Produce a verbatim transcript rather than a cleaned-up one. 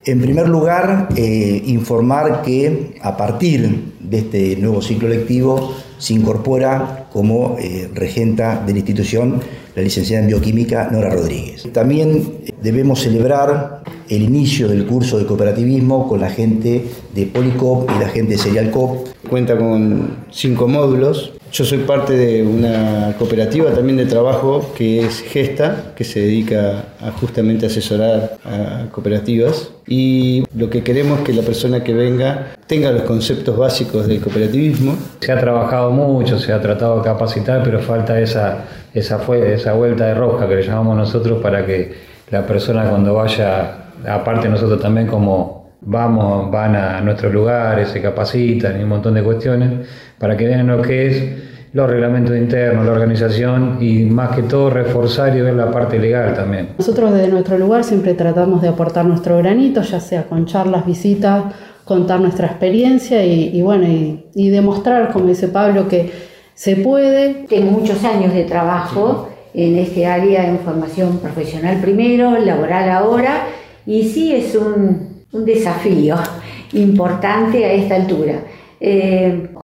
En primer lugar, eh, informar que a partir de este nuevo ciclo lectivo se incorpora como eh, regenta de la institución la licenciada en Bioquímica Nora Rodríguez. También debemos celebrar el inicio del curso de cooperativismo con la gente de Policop y la gente de Serialcop. Cuenta con cinco módulos. Yo soy parte de una cooperativa también de trabajo que es Gesta, que se dedica a justamente asesorar a cooperativas. Y lo que queremos es que la persona que venga tenga los conceptos básicos del cooperativismo. Se ha trabajado mucho, se ha tratado de capacitar, pero falta esa, esa, esa vuelta de rosca que le llamamos nosotros para que la persona cuando vaya, aparte nosotros también como vamos, van a nuestros lugares, se capacitan y un montón de cuestiones, para que vean lo que es los reglamentos internos, la organización y más que todo reforzar y ver la parte legal también. Nosotros desde nuestro lugar siempre tratamos de aportar nuestro granito, ya sea con charlas, visitas, contar nuestra experiencia y, y bueno, y, y demostrar, como dice Pablo, que se puede. Tengo muchos años de trabajo en este área en formación profesional primero, laboral ahora, y sí es un, un desafío importante a esta altura. Eh,